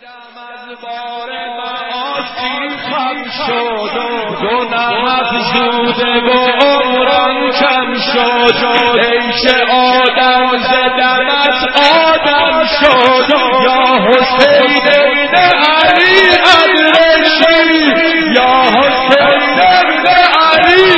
از بار معاصی خم شد و گناه افزوده و عمرم کم شد. ای که آدم ز دمت آدم شد یا حسین ابن علی ادرشی، یا حسین ابن علی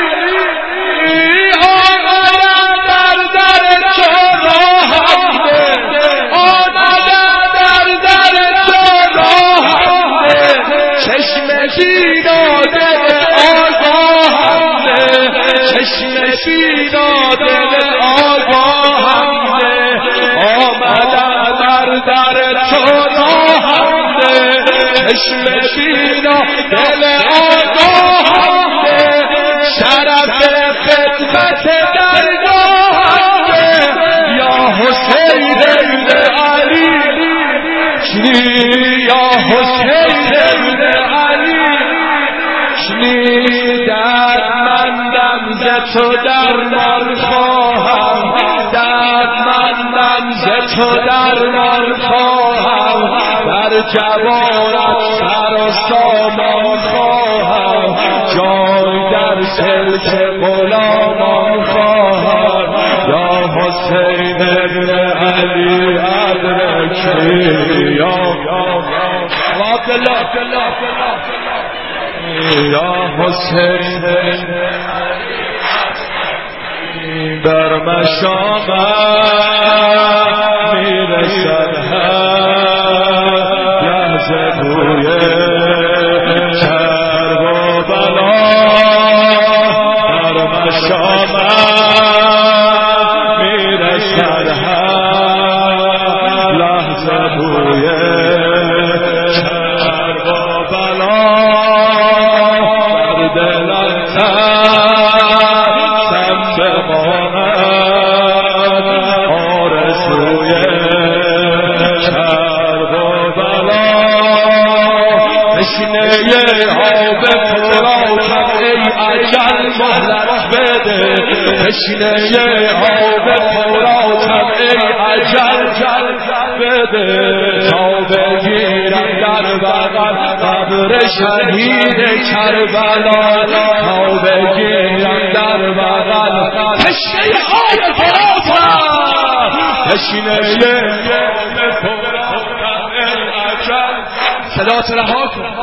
چشم بینا دل آگاهنده، شرف خدمت درگاهنده یا حسین ابن علی، یا حسین ابن علی. دردمندم ز تو درمان خواهم، دردمندم ز تو درمان خواهم، در جوانت سر و سامان خواهم، جای در سلک غلامان خواهم یا حسین ابن علی ادرکی، یا حسین در مشامت میرسد لحظه بوی کرب و بلا، در مشامت میرسد لحظه بوی کرب و بلا، در دلم تشنه آب فراتم ای اجل بده، تا بگیرم در بغل قبر شهید کربلا، تا بگیرم در بغل تشنه آب فراتم، تشنه آب فراتم ای اجل. صدات رها کن.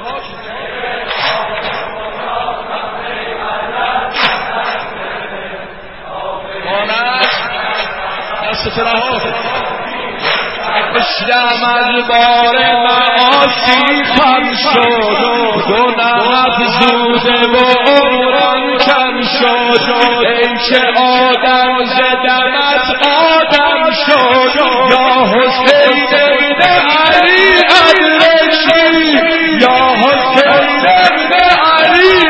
دشتم از بار معاصی خم شد و گناه افزوده و عمرم کم شد. ای که آدم ز دمت آدم شد یا حسین ابن علی ادرشی، یا حسین ابن علی.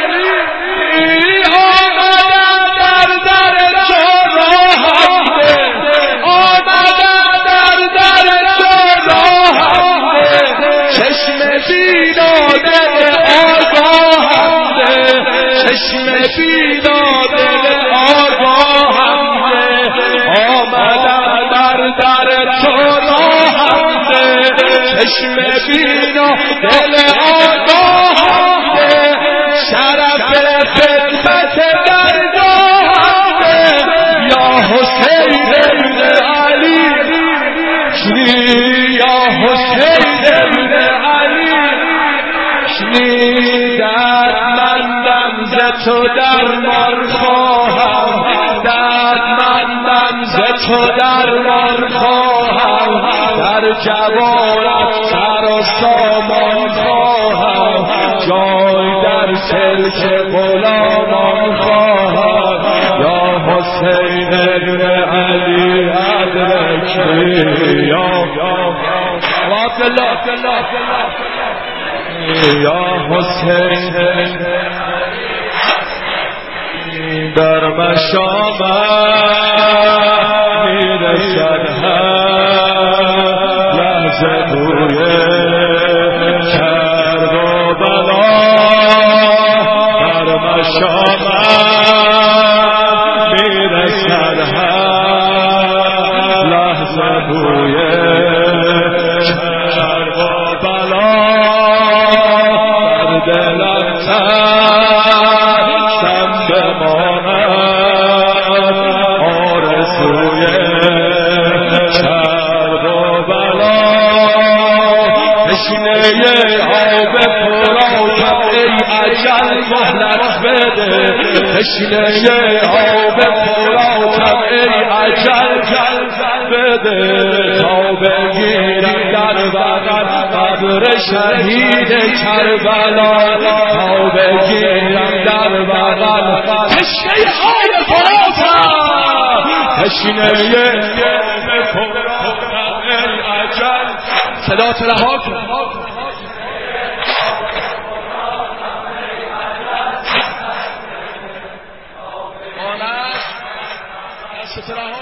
بینا دل آگاهنده، آمدم در تو راهنده، چشم بینا دل آگاهنده، شرف خدمت درگاهنده یا حسین ابن علی، یا حسین ابن علی. دردمندم ز تو درمان خواهم، دردمندم ز تو درمان خواهم، در جوانت سر و سامان خواهم، جای در سلک غلامان خواهم یا حسین ابن علی ادرکی، یا حسین در مشامت میرسد لحظه بوی کرب و بلا، در مشامت میرسد لحظه بوی کرب اجل مهلت بده تشنه آب پراتم ای اجل بده تا بگیرم در بغل قبر شهید کربلا تا بگیرم در بغل تشنه آب پراتم تشنه آب پراتم ای اجل صدا ترها کن آنش سترها